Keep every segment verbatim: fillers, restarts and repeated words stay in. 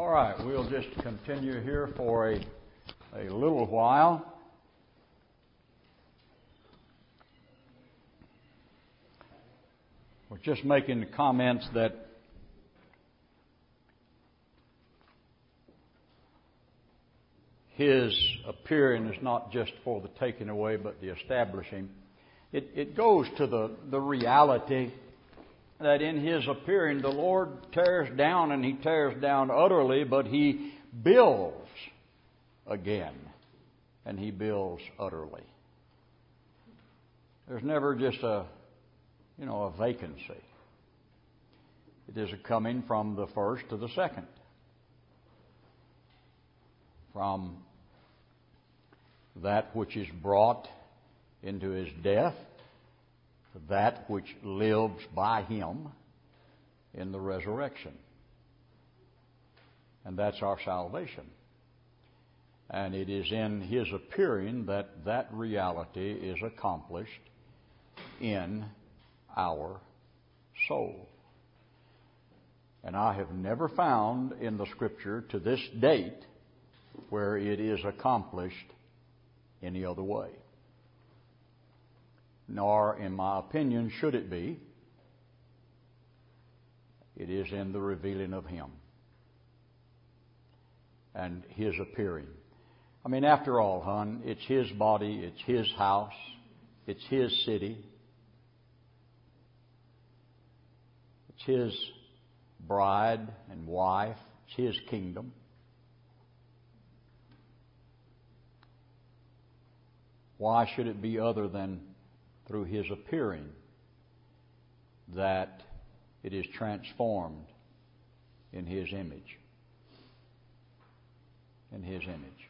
All right, we'll just continue here for a, a little while. We're just making the comments that His appearing is not just for the taking away, but the establishing. It, it goes to the, the reality that in His appearing, the Lord tears down, and He tears down utterly, but He builds again, and He builds utterly. There's never just a, you know, a vacancy. It is a coming from the first to the second. From that which is brought into His death to that which lives by Him in the resurrection. And that's our salvation. And it is in His appearing that that reality is accomplished in our soul. And I have never found in the Scripture to this date where it is accomplished any other way. Nor, in my opinion, should it be. It is in the revealing of Him and His appearing. I mean, after all, hon, it's His body, it's His house, it's His city, it's His bride and wife, it's His kingdom. Why should it be other than through His appearing that it is transformed in His image? In His image.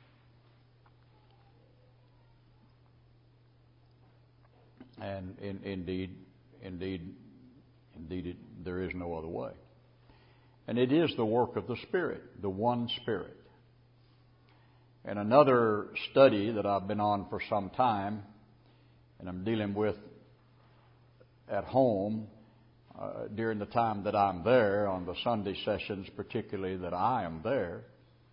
And in, indeed, indeed, indeed, it, there is no other way. And it is the work of the Spirit, the one Spirit. And another study that I've been on for some time, and I'm dealing with at home uh, during the time that I'm there, on the Sunday sessions particularly that I am there,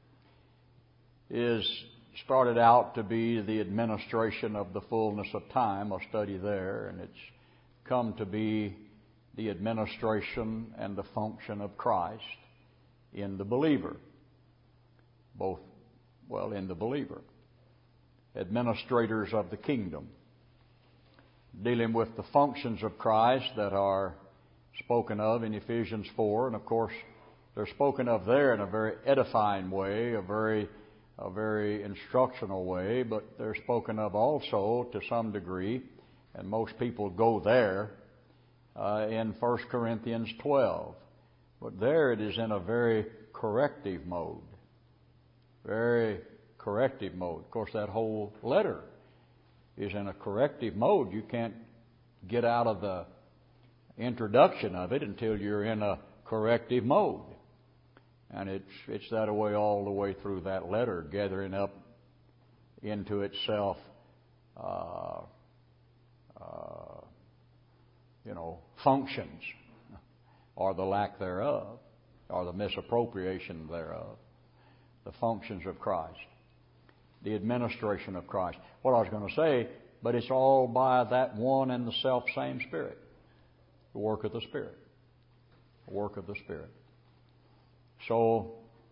is started out to be the administration of the fullness of time, a study there, and it's come to be the administration and the function of Christ in the believer, both Well, in the believer. Administrators of the kingdom. Dealing with the functions of Christ that are spoken of in Ephesians four. And of course, they're spoken of there in a very edifying way, a very, a very instructional way. But they're spoken of also to some degree, and most people go there, uh, in First Corinthians twelve. But there it is in a very corrective mode. Very corrective mode. Of course, that whole letter is in a corrective mode. You can't get out of the introduction of it until you're in a corrective mode. And it's it's that way all the way through that letter, gathering up into itself, uh, uh, you know, functions, or the lack thereof, or the misappropriation thereof. The functions of Christ, the administration of Christ. What I was going to say, but it's all by that one and the self-same Spirit. The work of the Spirit. The work of the Spirit. So,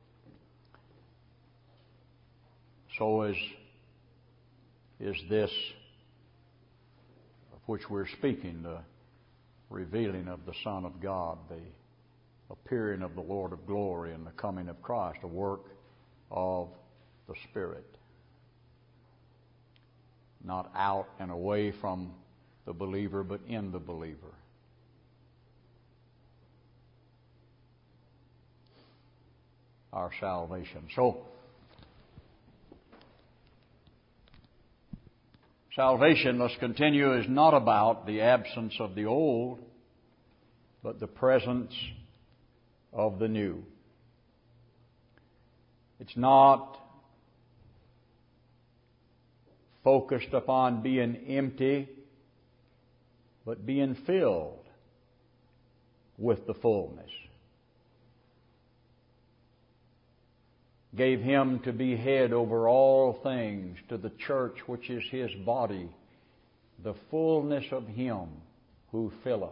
so is, is this of which we're speaking, the revealing of the Son of God, the appearing of the Lord of glory and the coming of Christ, a work of the Spirit. Not out and away from the believer, but in the believer. Our salvation. So, salvation, let's continue, is not about the absence of the old, but the presence of the new. It's not focused upon being empty, but being filled with the fullness. gave Him to be head over all things to the church, which is His body, the fullness of Him who filleth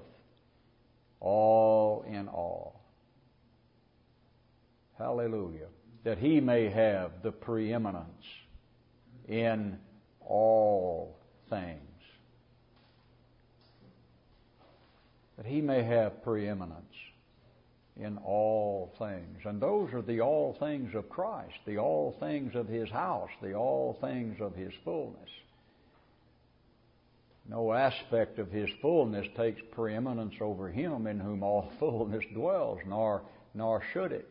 all in all. Hallelujah. That He may have the preeminence in all things. That He may have preeminence in all things. And those are the all things of Christ, the all things of His house, the all things of His fullness. No aspect of His fullness takes preeminence over Him in whom all fullness dwells, nor nor should it.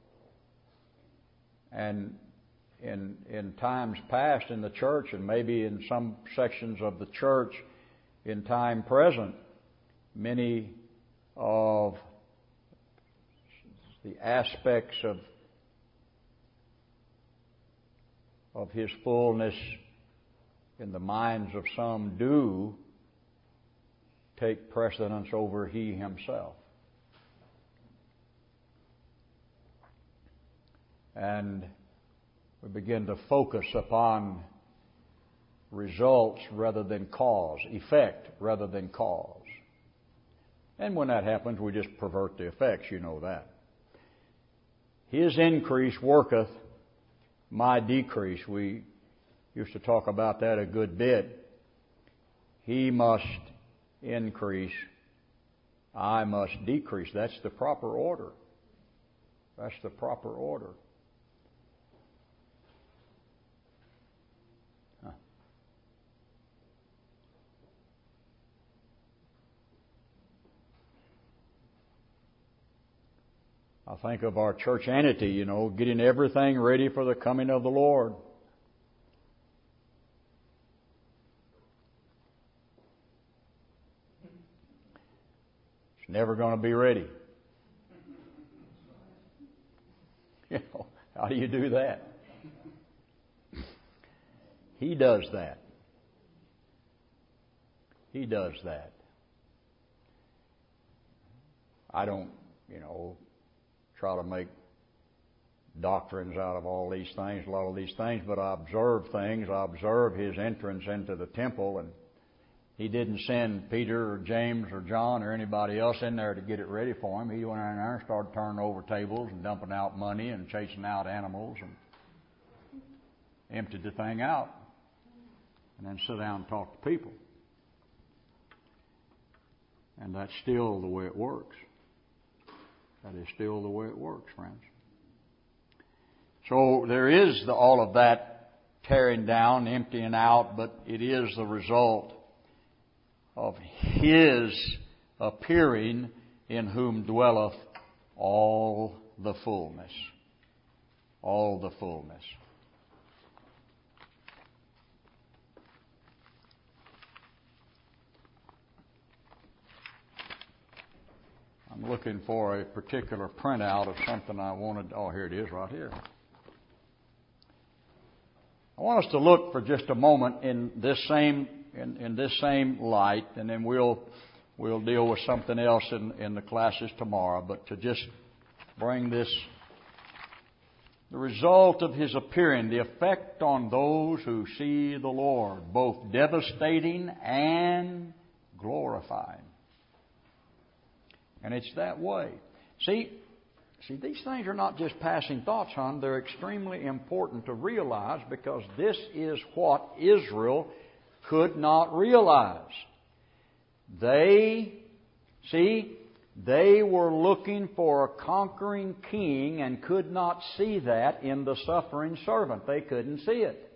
And in in times past in the church, and maybe in some sections of the church in time present, many of the aspects of of His fullness in the minds of some do take precedence over He Himself. And we begin to focus upon results rather than cause, effect rather than cause. And when that happens, we just pervert the effects, you know that. His increase worketh my decrease. We used to talk about that a good bit. He must increase, I must decrease. That's the proper order. That's the proper order. Huh. I think of our church entity, you know, getting everything ready for the coming of the Lord. It's never going to be ready. You know, how do you do that? He does that. He does that. I don't, you know, try to make doctrines out of all these things, a lot of these things, but I observe things. I observe His entrance into the temple, and He didn't send Peter or James or John or anybody else in there to get it ready for Him. He went in there and started turning over tables and dumping out money and chasing out animals and emptied the thing out and then sit down and talk to people. And that's still the way it works. That is still the way it works, friends. So there is the, all of that tearing down, emptying out, but it is the result of His appearing, in whom dwelleth all the fullness. All the fullness. I'm looking for a particular printout of something I wanted. Oh, here it is right here. I want us to look for just a moment in this same in, in this same light, and then we'll we'll deal with something else in, in the classes tomorrow. But to just bring this, the result of His appearing, the effect on those who see the Lord, both devastating and glorifying. And it's that way. See, see, these things are not just passing thoughts, hon. They're extremely important to realize, because this is what Israel could not realize. They, see, they were looking for a conquering king and could not see that in the suffering servant. They couldn't see it.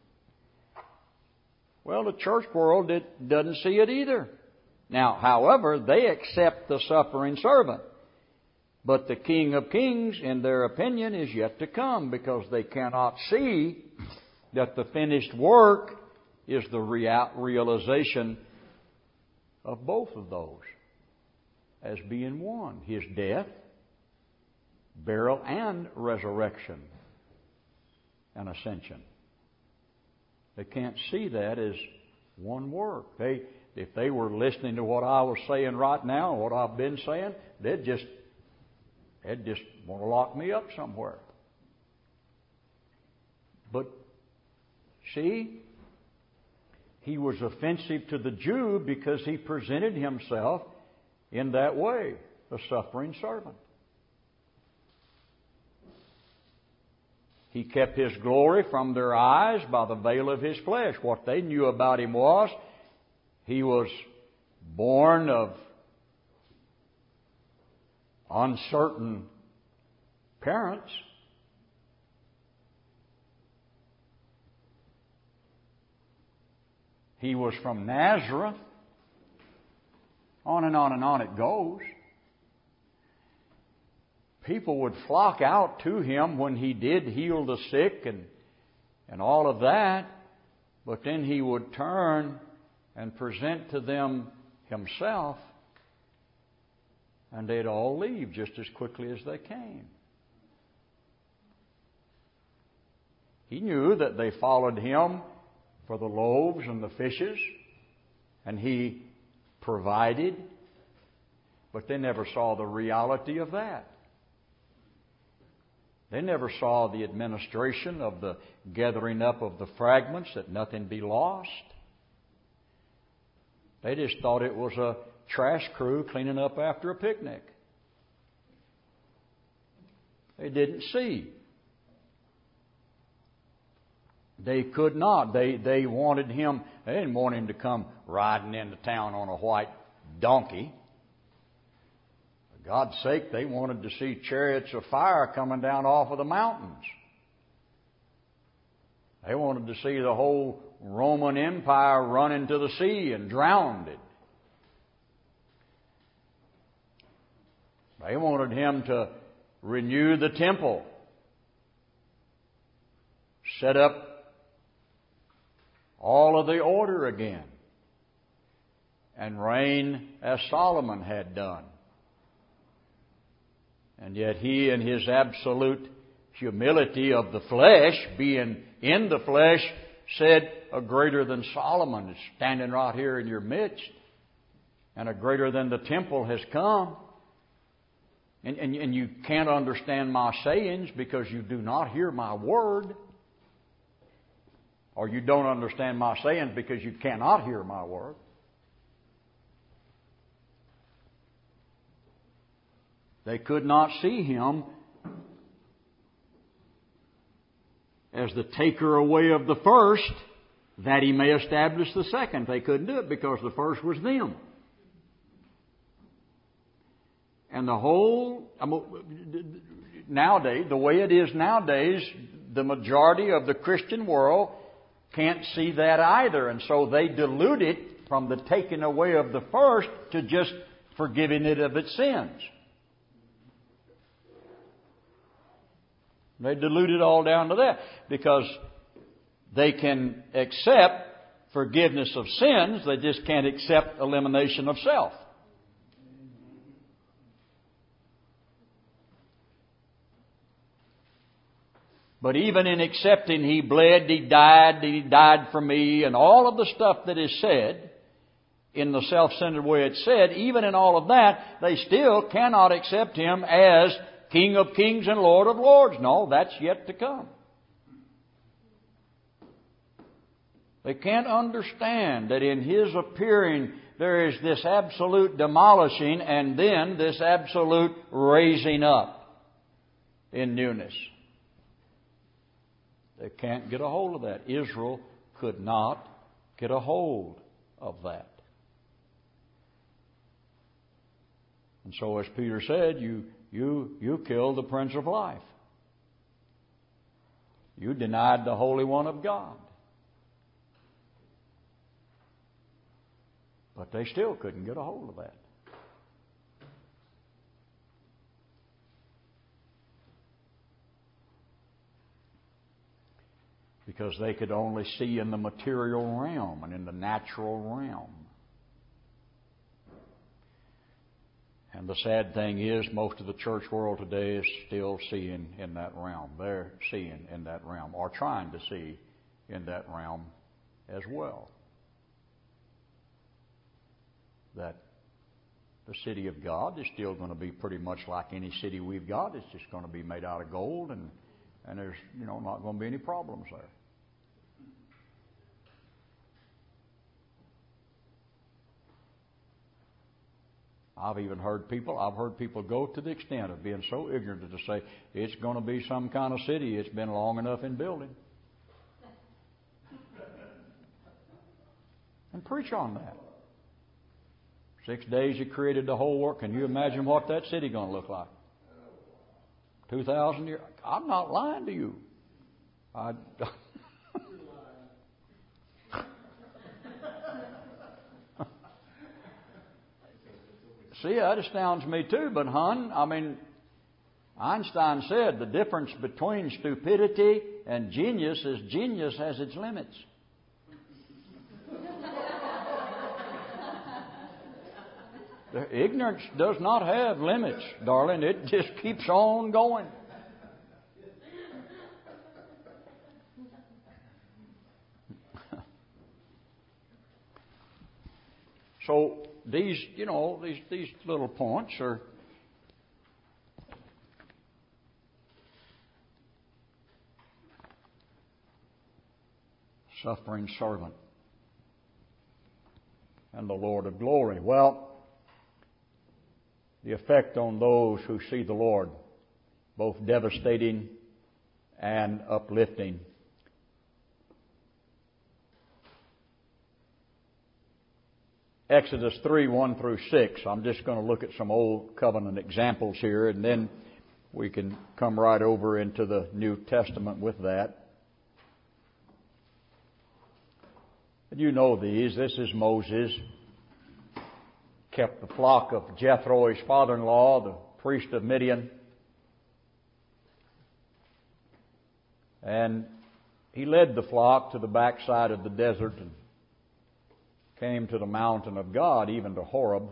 Well, the church world did, doesn't see it either. Now, however, they accept the suffering servant. But the King of Kings, in their opinion, is yet to come, because they cannot see that the finished work is the real- realization of both of those as being one. His death, burial, and resurrection and ascension. They can't see that as one work. They... If they were listening to what I was saying right now, what I've been saying, they'd just, they'd just want to lock me up somewhere. But see, he was offensive to the Jew because he presented himself in that way, a suffering servant. He kept His glory from their eyes by the veil of His flesh. What they knew about Him was He was born of uncertain parents. He was from Nazareth. On and on and on it goes. People would flock out to Him when He did heal the sick and, and all of that. But then He would turn and present to them Himself, and they'd all leave just as quickly as they came. He knew that they followed Him for the loaves and the fishes, and He provided, but they never saw the reality of that. They never saw the administration of the gathering up of the fragments, that nothing be lost. They just thought it was a trash crew cleaning up after a picnic. They didn't see. They could not. They, they wanted Him, they didn't want Him to come riding into town on a white donkey. For God's sake, they wanted to see chariots of fire coming down off of the mountains. They wanted to see the whole Roman Empire run into the sea and drowned it. They wanted Him to renew the temple, set up all of the order again, and reign as Solomon had done. And yet He, in His absolute humility of the flesh, being in the flesh, said, a greater than Solomon is standing right here in your midst, and a greater than the temple has come. And, and, and you can't understand my sayings because you do not hear my word. Or you don't understand my sayings because you cannot hear my word. They could not see Him as the taker away of the first, that He may establish the second. They couldn't do it because the first was them. And the whole, I mean, nowadays, the way it is nowadays, the majority of the Christian world can't see that either. And so they dilute it from the taking away of the first to just forgiving it of its sins. They dilute it all down to that because they can accept forgiveness of sins, they just can't accept elimination of self. But even in accepting He bled, He died, He died for me, and all of the stuff that is said in the self-centered way it's said, even in all of that, they still cannot accept Him as King of kings and Lord of lords. No, that's yet to come. They can't understand that in His appearing there is this absolute demolishing and then this absolute raising up in newness. They can't get a hold of that. Israel could not get a hold of that. And so, as Peter said, you you you killed the Prince of Life. You denied the Holy One of God. But they still couldn't get a hold of that. Because they could only see in the material realm and in the natural realm. And the sad thing is, most of the church world today is still seeing in that realm. They're seeing in that realm, or trying to see in that realm as well. That the city of God is still going to be pretty much like any city we've got. It's just going to be made out of gold and and there's, you know, not going to be any problems there. I've even heard people, I've heard people go to the extent of being so ignorant to say, it's going to be some kind of city, it's been long enough in building. And preach on that. Six days He created the whole world. Can you imagine what that city going to look like? Two thousand years. I'm not lying to you. I, See, that astounds me too, but hon, I mean, Einstein said the difference between stupidity and genius is genius has its limits. The ignorance does not have limits, darling. It just keeps on going. So these, you know, these these little points are suffering servant and the Lord of glory. Well, the effect on those who see the Lord, both devastating and uplifting. Exodus three, one through six. I'm just going to look at some Old Covenant examples here, and then we can come right over into the New Testament with that. And you know these. This is Moses. Kept the flock of Jethro, his father-in-law, the priest of Midian. And he led the flock to the backside of the desert and came to the mountain of God, even to Horeb.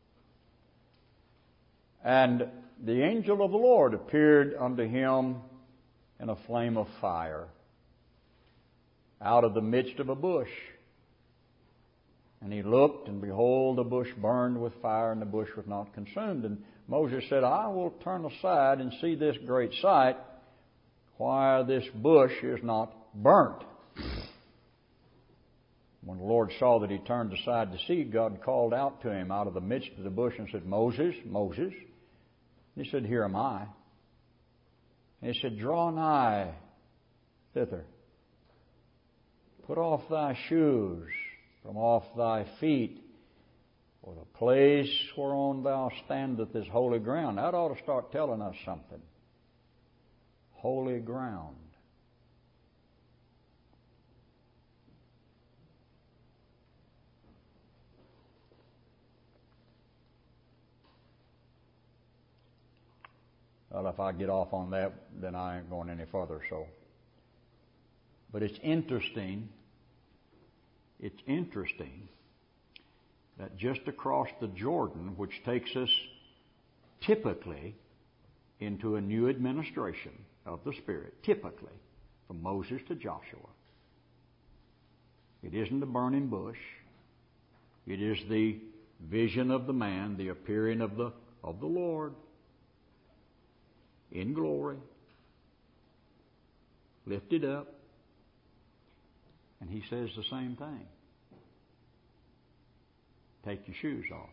And the angel of the Lord appeared unto him in a flame of fire out of the midst of a bush. And he looked, and behold, the bush burned with fire, and the bush was not consumed. And Moses said, I will turn aside and see this great sight, why this bush is not burnt. When the Lord saw that he turned aside to see, God called out to him out of the midst of the bush and said, Moses, Moses. And he said, Here am I. And he said, Draw nigh thither. Put off thy shoes from off thy feet, for the place whereon thou standest is holy ground. That ought to start telling us something. Holy ground. Well, if I get off on that, then I ain't going any further. So, but it's interesting. It's interesting that just across the Jordan, which takes us typically into a new administration of the Spirit, typically from Moses to Joshua, it isn't the burning bush. It is the vision of the man, the appearing of the of the Lord in glory, lifted up. And he says the same thing. Take your shoes off.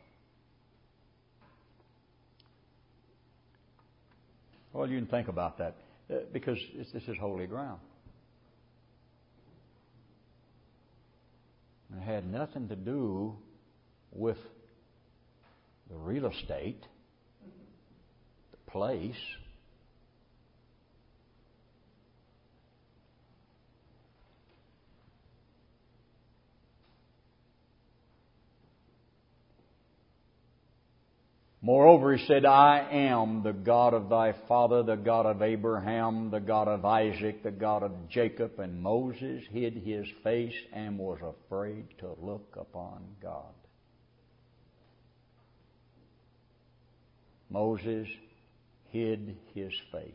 Well, you can think about that uh, because this is holy ground. And it had nothing to do with the real estate, the place. Moreover, he said, I am the God of thy father, the God of Abraham, the God of Isaac, the God of Jacob. And Moses hid his face and was afraid to look upon God. Moses hid his face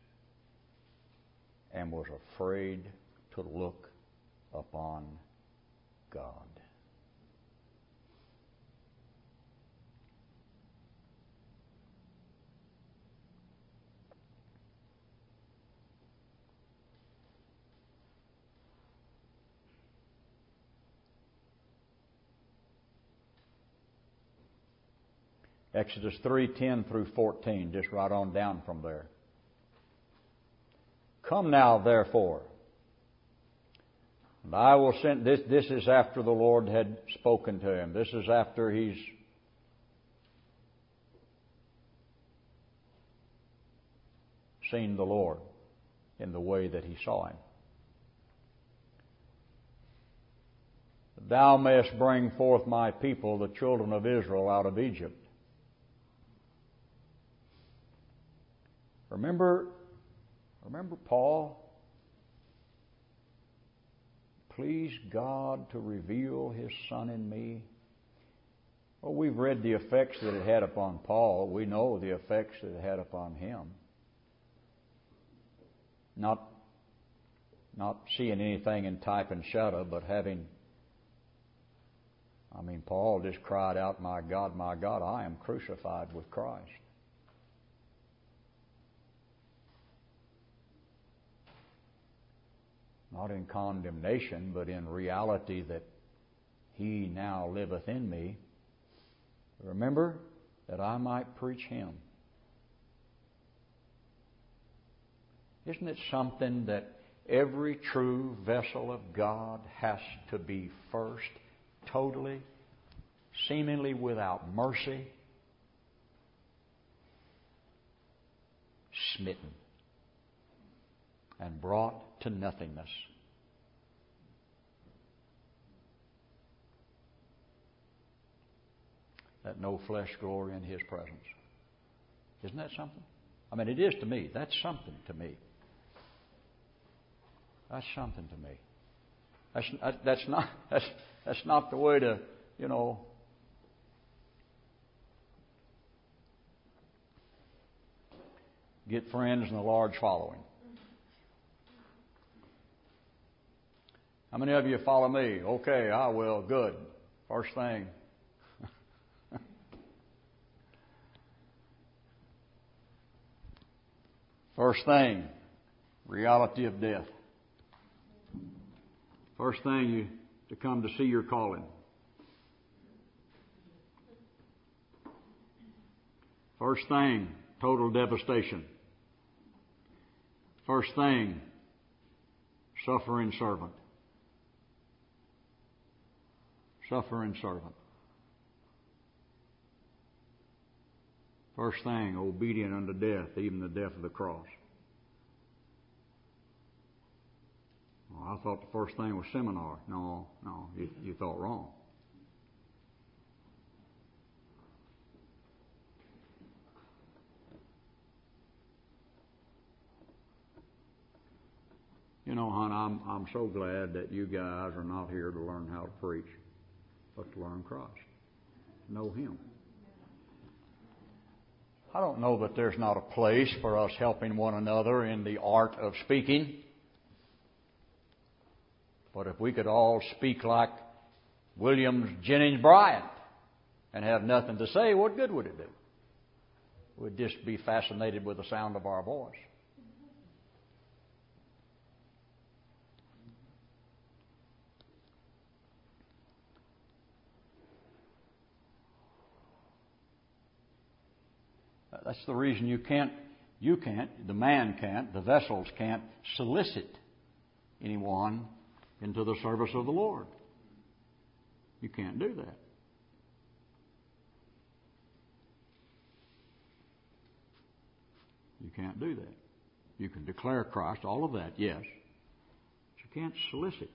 and was afraid to look upon God. Exodus three, ten through fourteen, just right on down from there. Come now, therefore, and I will send, this, this is after the Lord had spoken to him. This is after he's seen the Lord in the way that he saw him. Thou mayest bring forth my people, the children of Israel, out of Egypt. Remember, remember Paul? Please God to reveal His Son in me. Well, we've read the effects that it had upon Paul. We know the effects that it had upon him. Not, not seeing anything in type and shadow, but having, I mean, Paul just cried out, my God, my God, I am crucified with Christ. Not in condemnation, but in reality that He now liveth in me. Remember, that I might preach Him. Isn't it something that every true vessel of God has to be first totally, seemingly without mercy, smitten and brought to nothingness? That no flesh glory in His presence. Isn't that something? I mean, it is to me. That's something to me. That's something to me. That's, that's not that's that's not the way to, you know, get friends and a large following. How many of you follow me? Okay, I will. Good. First thing. First thing, reality of death. First thing, you to come to see your calling. First thing, total devastation. First thing, suffering servant. Suffering servant. First thing, obedient unto death, even the death of the cross. Well, I thought the first thing was seminar. No, no, you, you thought wrong. You know, hon, I'm I'm so glad that you guys are not here to learn how to preach, but to learn Christ, know Him. I don't know that there's not a place for us helping one another in the art of speaking. But if we could all speak like William Jennings Bryan and have nothing to say, what good would it do? We'd just be fascinated with the sound of our voice. That's the reason you can't, you can't, the man can't, the vessels can't solicit anyone into the service of the Lord. You can't do that. You can't do that. You can declare Christ, all of that, yes. But you can't solicit.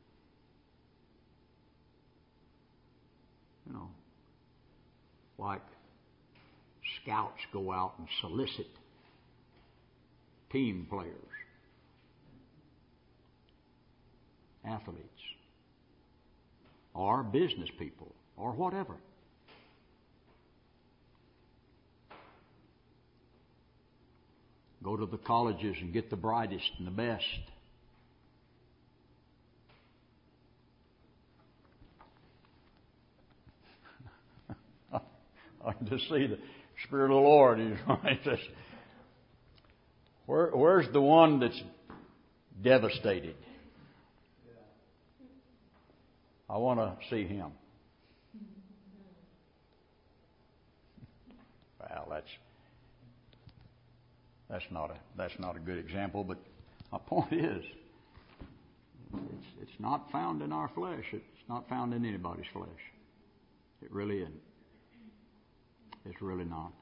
You know, like scouts go out and solicit team players, athletes, or business people, or whatever. Go to the colleges and get the brightest and the best. I can just see the Spirit of the Lord. He says, Where, where's the one that's devastated? I want to see him. Well, that's that's not a that's not a good example, but my point is, it's it's not found in our flesh. It's not found in anybody's flesh. It really isn't. It's really not.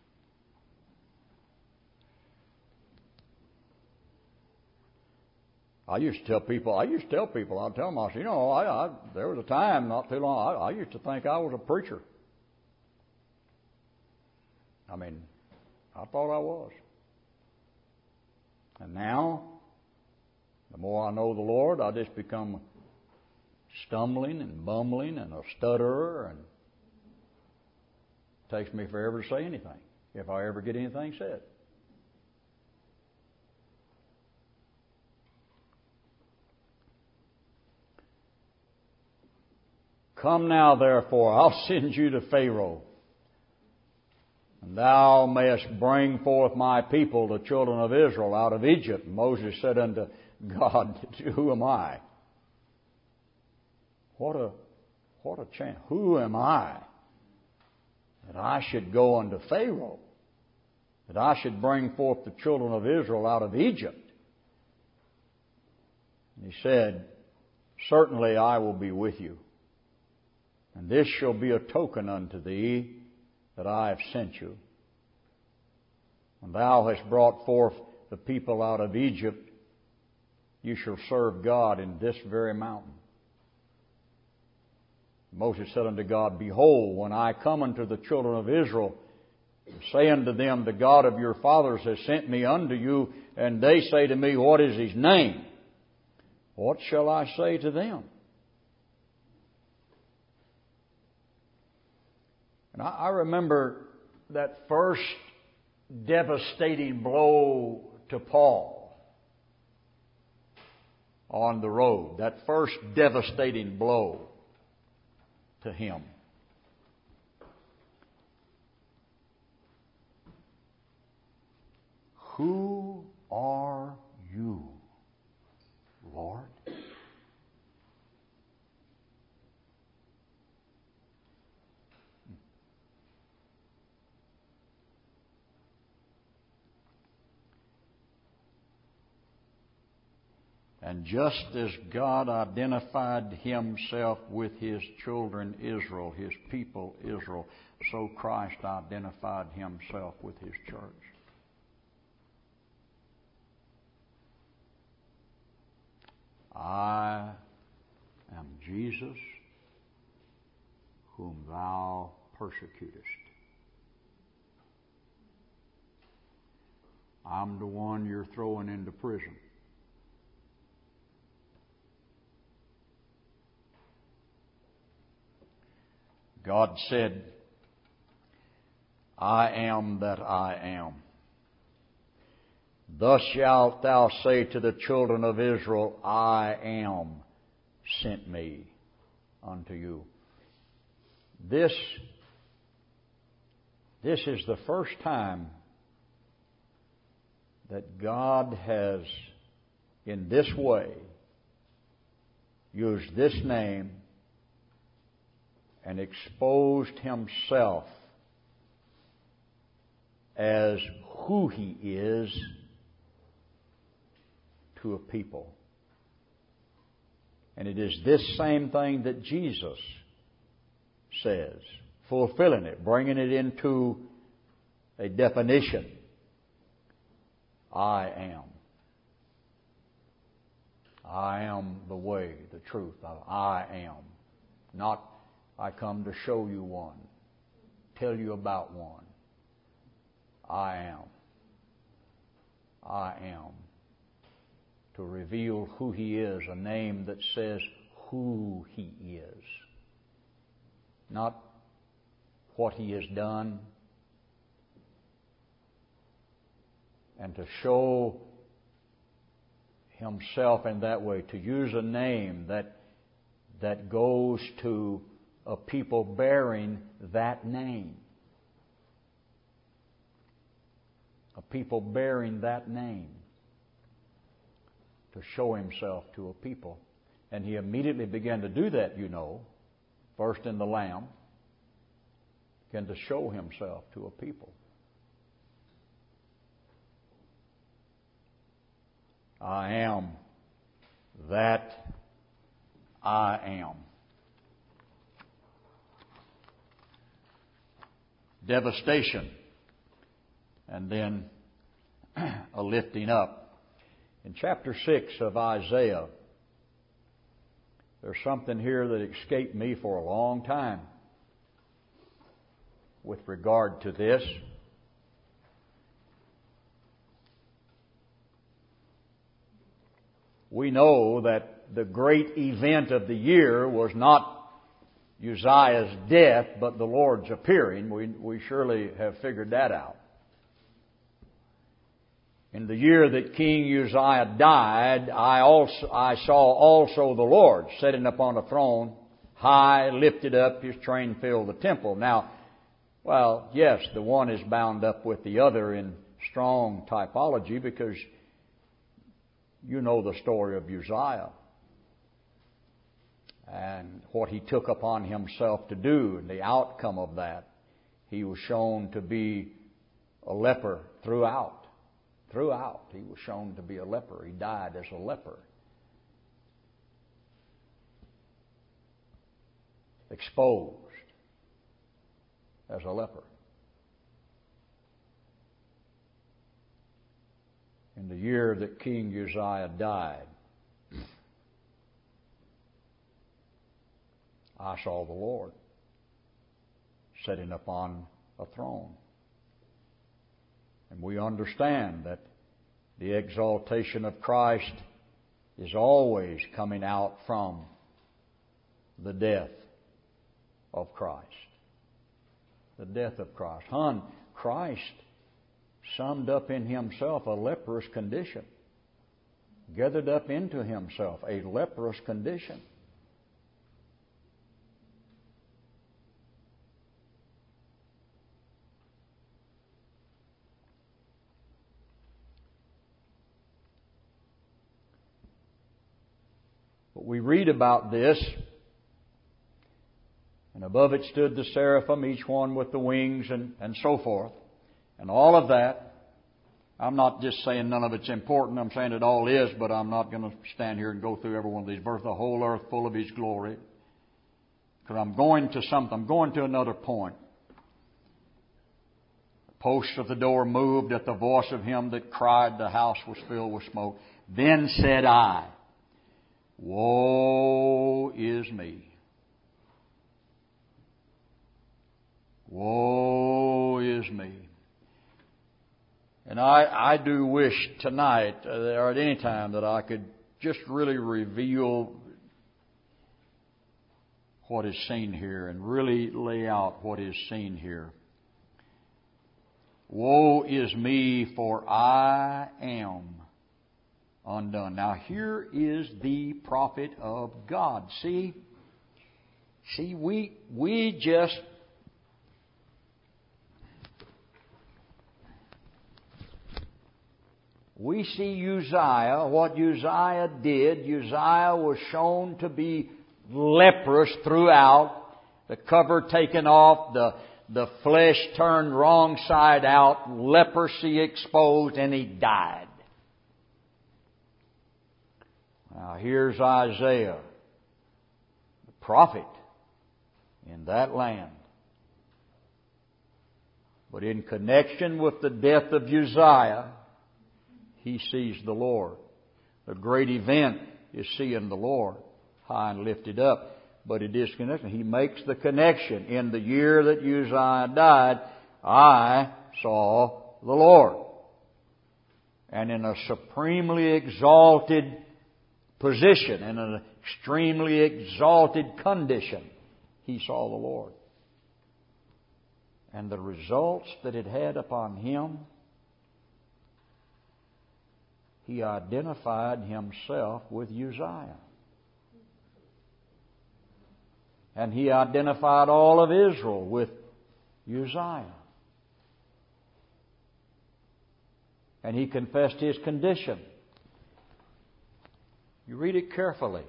I used to tell people, I used to tell people, I'd tell them, I said, you know, I, I, there was a time not too long, I, I used to think I was a preacher. I mean, I thought I was. And now, the more I know the Lord, I just become stumbling and bumbling and a stutterer, and it takes me forever to say anything, if I ever get anything said. Come now, therefore, I'll send you to Pharaoh, and thou mayest bring forth my people, the children of Israel, out of Egypt. And Moses said unto God, who am I? What a, what a chance. Who am I that I should go unto Pharaoh, that I should bring forth the children of Israel out of Egypt? And he said, certainly I will be with you. And this shall be a token unto thee that I have sent you. When thou hast brought forth the people out of Egypt, you shall serve God in this very mountain. Moses said unto God, behold, when I come unto the children of Israel, and say unto them, the God of your fathers has sent me unto you, and they say to me, what is his name? What shall I say to them? And I remember that first devastating blow to Paul on the road, that first devastating blow to him. Who are you, Lord? And just as God identified himself with his children Israel, his people Israel, so Christ identified himself with his church. I am Jesus, whom thou persecutest. I'm the one you're throwing into prison. God said, I am that I am. Thus shalt thou say to the children of Israel, I am sent me unto you. This, this is the first time that God has, in this way, used this name and exposed himself as who he is to a people. And it is this same thing that Jesus says, fulfilling it, bringing it into a definition. I am. I am the way, the truth. I am. Not I come to show you one, tell you about one. I am. I am. To reveal who he is, a name that says who he is. Not what he has done. And to show himself in that way, to use a name that that goes to a people bearing that name. A people bearing that name. To show himself to a people. And he immediately began to do that, you know. First in the Lamb. can to show Himself to a people. I am that I am. Devastation, and then a lifting up. In chapter six of Isaiah, there's something here that escaped me for a long time with regard to this. We know that the great event of the year was not Uzziah's death, but the Lord's appearing. We, we surely have figured that out. In the year that King Uzziah died, I also I saw also the Lord sitting upon a throne, high, lifted up, His train filled the temple. Now, well, yes, the one is bound up with the other in strong typology, because you know the story of Uzziah and what he took upon himself to do, and the outcome of that. He was shown to be a leper throughout. Throughout, he was shown to be a leper. He died as a leper. Exposed as a leper. In the year that King Uzziah died, I saw the Lord sitting upon a throne. And we understand that the exaltation of Christ is always coming out from the death of Christ. The death of Christ. Hon, Christ summed up in Himself a leprous condition. Gathered up into Himself a leprous condition. But we read about this, and above it stood the seraphim, each one with the wings, and, and so forth. And all of that, I'm not just saying none of it's important, I'm saying it all is, but I'm not going to stand here and go through every one of these verses, the whole earth full of His glory. Because I'm going to something, I'm going to another point. The posts of the door moved at the voice of Him that cried, the house was filled with smoke. Then said I, Woe is me. Woe is me. And I, I do wish tonight, uh, or at any time, that I could just really reveal what is seen here and really lay out what is seen here. Woe is me, for I am undone. Now here is the prophet of God. See, see, we we just we see Uzziah, what Uzziah did. Uzziah was shown to be leprous throughout, the cover taken off, the the flesh turned wrong side out, leprosy exposed, and he died. Now here's Isaiah, the prophet in that land. But in connection with the death of Uzziah, he sees the Lord. The great event is seeing the Lord high and lifted up. But it is connected. He makes the connection. In the year that Uzziah died, I saw the Lord. And in a supremely exalted position, in an extremely exalted condition, he saw the Lord. And the results that it had upon him, he identified himself with Uzziah. And he identified all of Israel with Uzziah. And he confessed his condition. You read it carefully.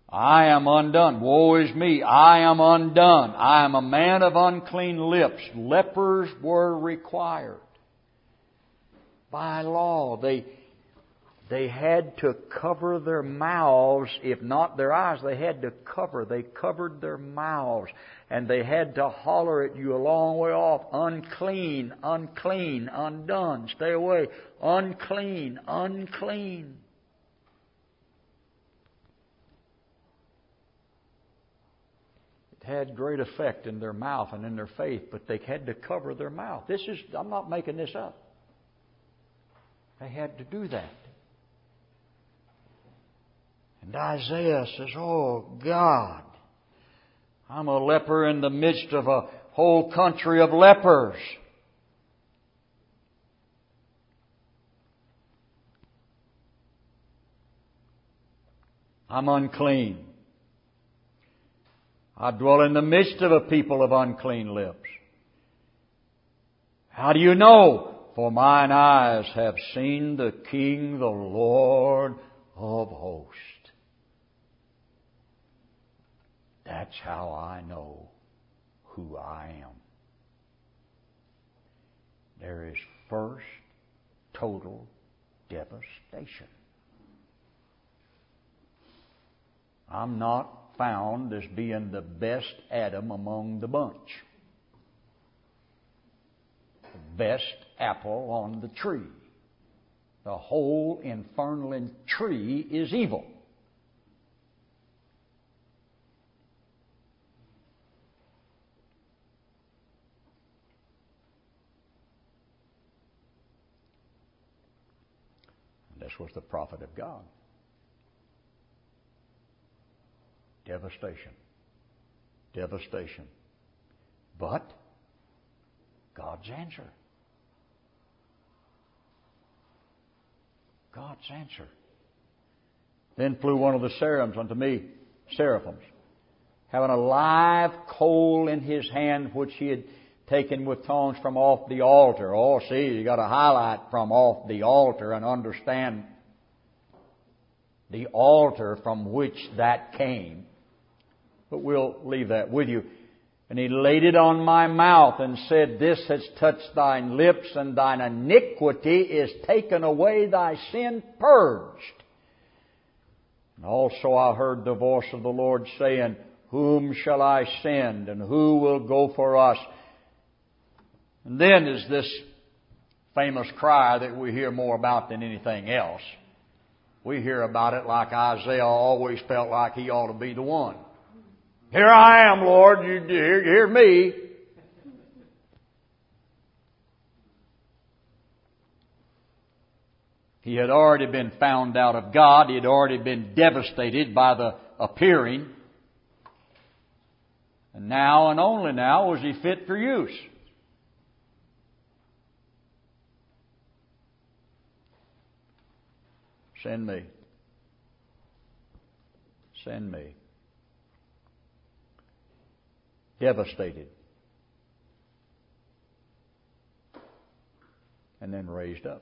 I am undone. Woe is me. I am undone. I am a man of unclean lips. Lepers were required. By law, they, they had to cover their mouths. If not their eyes, they had to cover. They covered their mouths. And they had to holler at you a long way off. Unclean, unclean, undone. Stay away. Unclean, unclean. Had great effect in their mouth and in their faith, but they had to cover their mouth. This is, I'm not making this up. They had to do that. And Isaiah says, oh God, I'm a leper in the midst of a whole country of lepers. I'm unclean. I dwell in the midst of a people of unclean lips. How do you know? For mine eyes have seen the King, the Lord of hosts. That's how I know who I am. There is first total devastation. I'm not found as being the best Adam among the bunch. The best apple on the tree. The whole infernal tree is evil. And this was the prophet of God. Devastation. Devastation. But God's answer. God's answer. Then flew one of the seraphims unto me, seraphims, having a live coal in his hand, which he had taken with tongs from off the altar. Oh, see, you got to highlight from off the altar and understand the altar from which that came. But we'll leave that with you. And he laid it on my mouth and said, This has touched thine lips, and thine iniquity is taken away, thy sin purged. And also I heard the voice of the Lord saying, Whom shall I send, and who will go for us? And then is this famous cry that we hear more about than anything else. We hear about it like Isaiah always felt like he ought to be the one. Here I am, Lord, you hear, hear me. He had already been found out of God. He had already been devastated by the appearing. And now and only now was he fit for use. Send me. Send me. Devastated. And then raised up.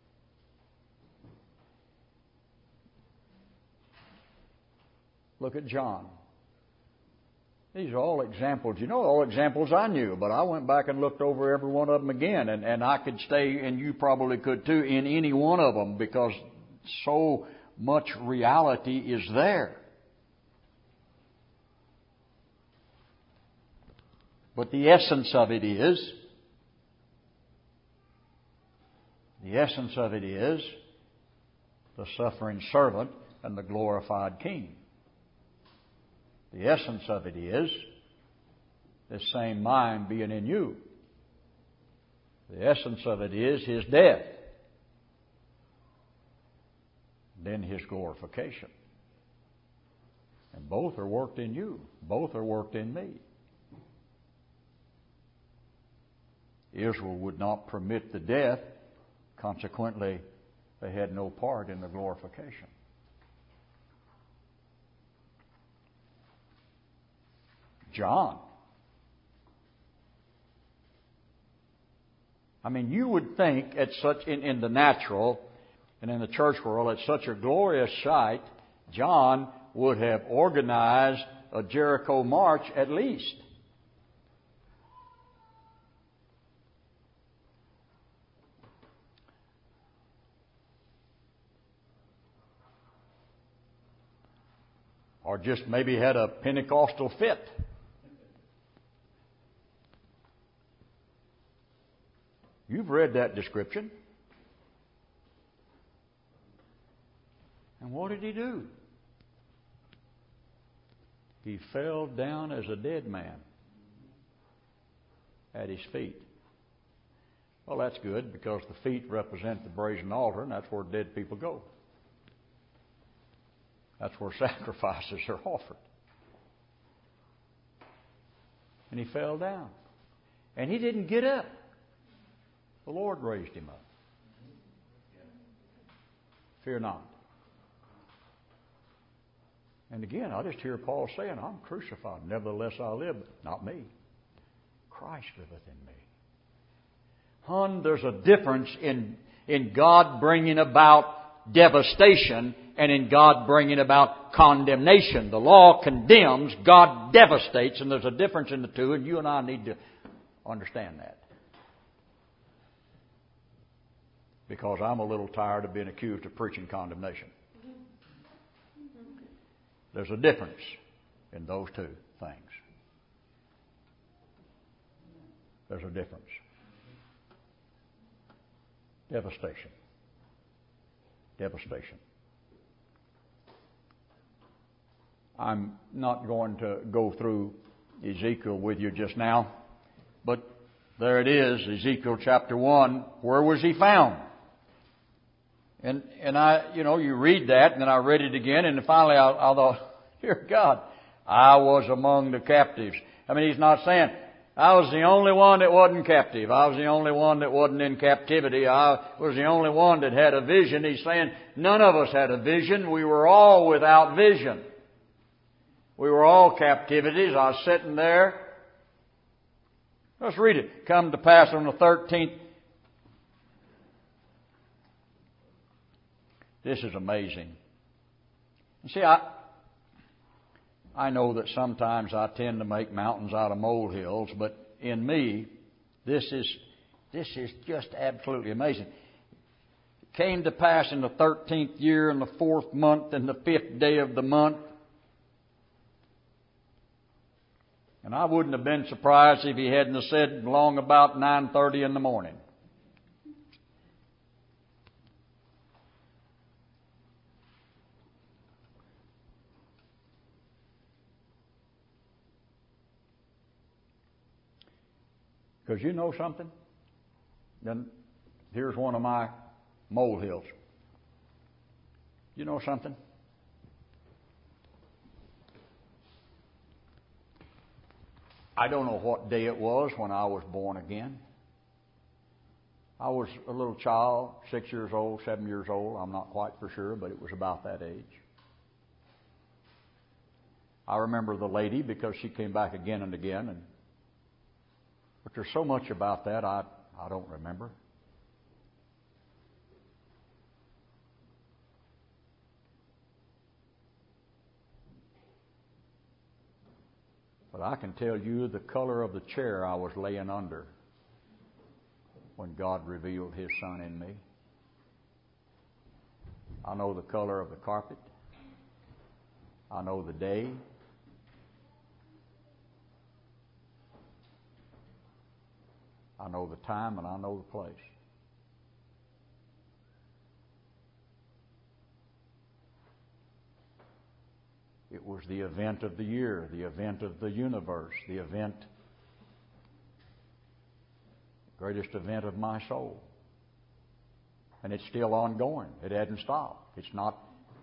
Look at John. These are all examples. You know, all examples I knew, but I went back and looked over every one of them again, and, and I could stay, and you probably could too, in any one of them, because so much reality is there. But the essence of it is, the essence of it is the suffering servant and the glorified King. The essence of it is this same mind being in you. The essence of it is His death. Then His glorification. And both are worked in you. Both are worked in me. Israel would not permit the death. Consequently, they had no part in the glorification. John. I mean, you would think at such in, in the natural and in the church world, at such a glorious sight, John would have organized a Jericho march at least. Or just maybe had a Pentecostal fit. You've read that description. And what did he do? He fell down as a dead man at his feet. Well, that's good, because the feet represent the brazen altar, and that's where dead people go. That's where sacrifices are offered. And he fell down. And he didn't get up. The Lord raised him up. Fear not. And again, I just hear Paul saying, I'm crucified. Nevertheless I live, but not me. Christ liveth in me. Hon, there's a difference in, in God bringing about devastation and in God bringing about condemnation. The law condemns, God devastates, and there's a difference in the two, and you and I need to understand that. Because I'm a little tired of being accused of preaching condemnation. There's a difference in those two things. There's a difference. Devastation. Devastation. I'm not going to go through Ezekiel with you just now, but there it is, Ezekiel chapter one. Where was he found? And and I, you know, you read that, and then I read it again, and finally I, I thought, dear God, I was among the captives. I mean, he's not saying, I was the only one that wasn't captive. I was the only one that wasn't in captivity. I was the only one that had a vision. He's saying, none of us had a vision. We were all without vision. We were all captivities. I was sitting there. Let's read it. Come to pass on the thirteenth. This is amazing. You see, I I know that sometimes I tend to make mountains out of molehills, but in me, this is this is just absolutely amazing. It came to pass in the thirteenth year, in the fourth month, in the fifth day of the month. And I wouldn't have been surprised if he hadn't have said long about nine thirty in the morning. Because you know something? Then here's one of my molehills. You know something? I don't know what day it was when I was born again. I was a little child, six years old, seven years old. I'm not quite for sure, but it was about that age. I remember the lady because she came back again and again, and but there's so much about that I I don't remember. But I can tell you the color of the chair I was laying under when God revealed His Son in me. I know the color of the carpet. I know the day. I know the time and I know the place. It was the event of the year, the event of the universe, the event, greatest event of my soul. And it's still ongoing. It hasn't stopped. It's not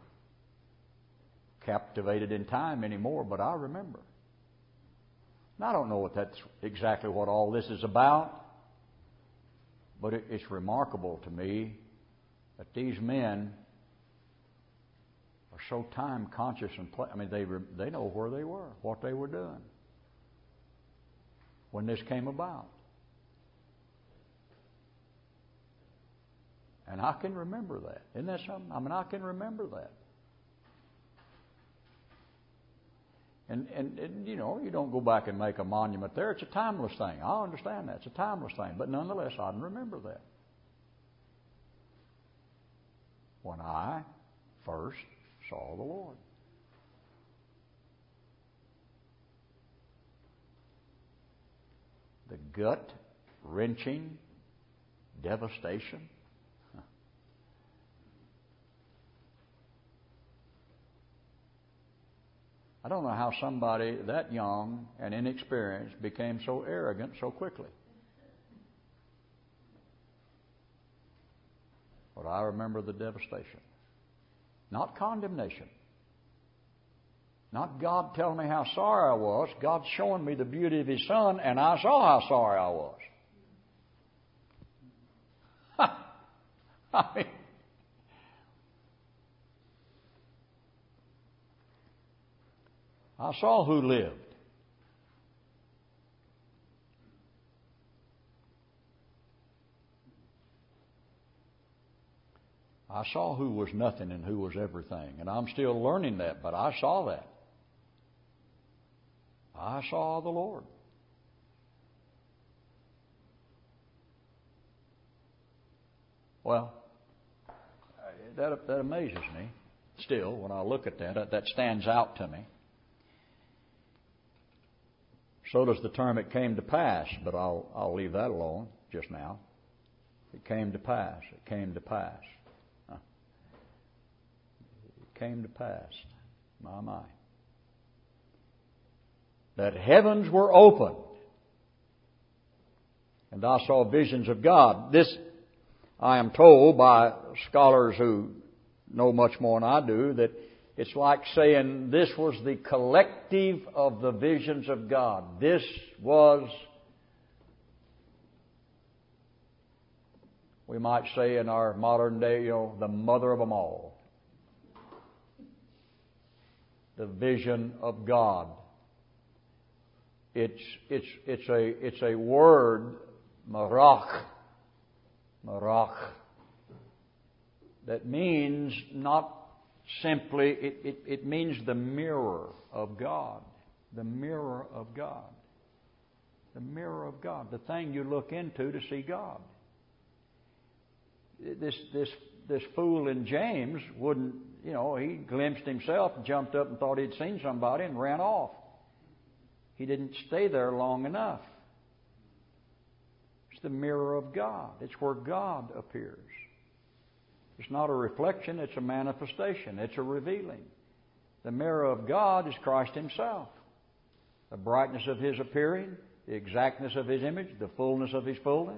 captivated in time anymore, but I remember. And I don't know what that's exactly what all this is about, but it, it's remarkable to me that these men are so time conscious and play, I mean they they know where they were, what they were doing when this came about. And I can remember that. Isn't that something? I mean, I can remember that. And, and, and, you know, you don't go back and make a monument there. It's a timeless thing. I understand that. It's a timeless thing. But nonetheless, I can remember that. When I first saw the Lord. The gut-wrenching devastation. I don't know how somebody that young and inexperienced became so arrogant so quickly. But I remember the devastation. Not condemnation. Not God telling me how sorry I was. God showing me the beauty of His Son, and I saw how sorry I was. I mean, I saw who lived. I saw who was nothing and who was everything. And I'm still learning that, but I saw that. I saw the Lord. Well, that, that amazes me still when I look at that. That stands out to me. So does the term "it came to pass," but I'll, I'll leave that alone just now. It came to pass. It came to pass. Huh. It came to pass. My, my. That heavens were opened, and I saw visions of God. This, I am told by scholars who know much more than I do, that it's like saying this was the collective of the visions of God. This was, we might say in our modern day, you know, the mother of them all. The vision of God. It's it's it's a it's a word, marach, marach, that means not simply, it, it, it means the mirror of God. The mirror of God. The mirror of God. The thing you look into to see God. This this this fool in James wouldn't, you know, he glimpsed himself, jumped up and thought he'd seen somebody and ran off. He didn't stay there long enough. It's the mirror of God. It's where God appears. It's not a reflection, it's a manifestation. It's a revealing. The mirror of God is Christ Himself. The brightness of His appearing, the exactness of His image, the fullness of His fullness.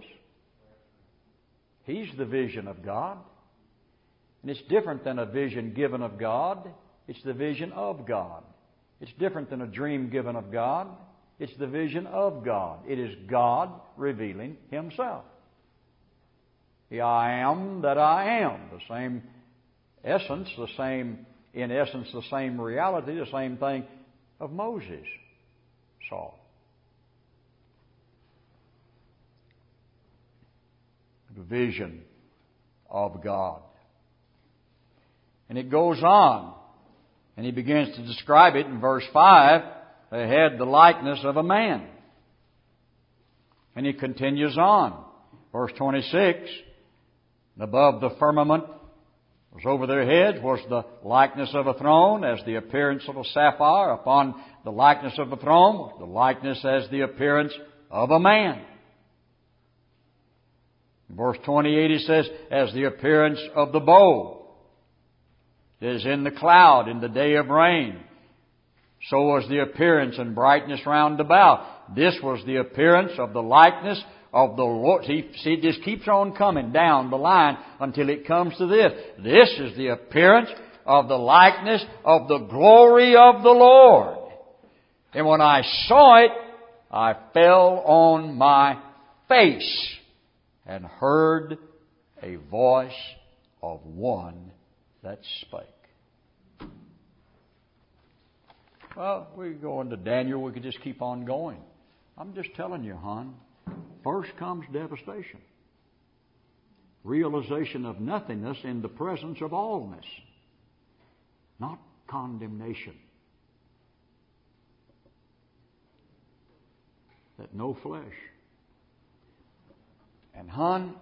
He's the vision of God. And it's different than a vision given of God. It's the vision of God. It's different than a dream given of God. It's the vision of God. It is God revealing Himself. The I am that I am. The same essence, the same, in essence, the same reality, the same thing of Moses saw. The vision of God. And it goes on. And he begins to describe it in verse five. They had the likeness of a man. And he continues on. Verse twenty-six. Above the firmament was over their heads was the likeness of a throne, as the appearance of a sapphire. Upon the likeness of the throne was the likeness as the appearance of a man. In verse twenty-eight he says, as the appearance of the bow is in the cloud in the day of rain, so was the appearance and brightness round about. This was the appearance of the likeness of the Lord. See, see, it just keeps on coming down the line until it comes to this. This is the appearance of the likeness of the glory of the Lord. And when I saw it, I fell on my face and heard a voice of one that spake. Well, we go into Daniel. We could just keep on going. I'm just telling you, hon. First comes devastation. Realization of nothingness in the presence of allness. Not condemnation. that no flesh. And hon,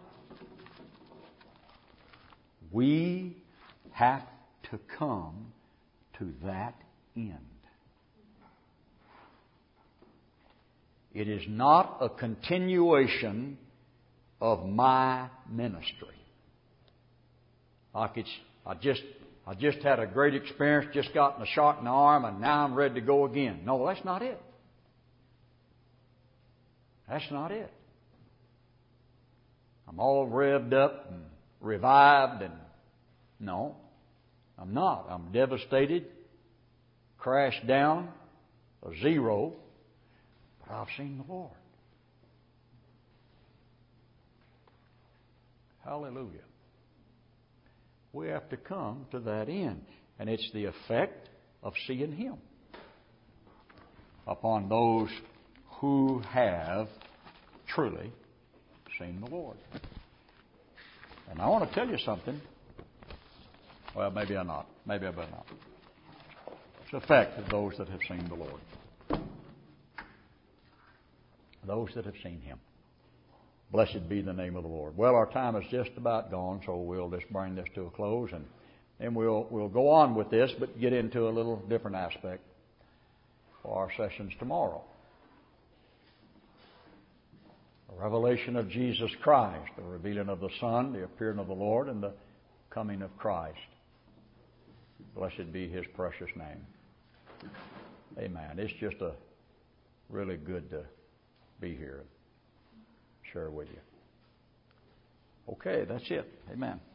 we have to come to that end. It is not a continuation of my ministry. Like it's, I just, I just had a great experience, just gotten a shot in the arm, and now I'm ready to go again. No, that's not it. That's not it. I'm all revved up and revived, and no, I'm not. I'm devastated, crashed down, a zero, but I've seen the Lord. Hallelujah. We have to come to that end. And it's the effect of seeing Him upon those who have truly seen the Lord. And I want to tell you something. Well, maybe I'm not. Maybe I better not. It's the effect of those that have seen the Lord. Those that have seen Him. Blessed be the name of the Lord. Well, our time is just about gone, so we'll just bring this to a close, and then we'll we'll go on with this, but get into a little different aspect for our sessions tomorrow. The revelation of Jesus Christ, the revealing of the Son, the appearing of the Lord, and the coming of Christ. Blessed be His precious name. Amen. It's just a really good to be here. Share with you. Okay, that's it. Amen.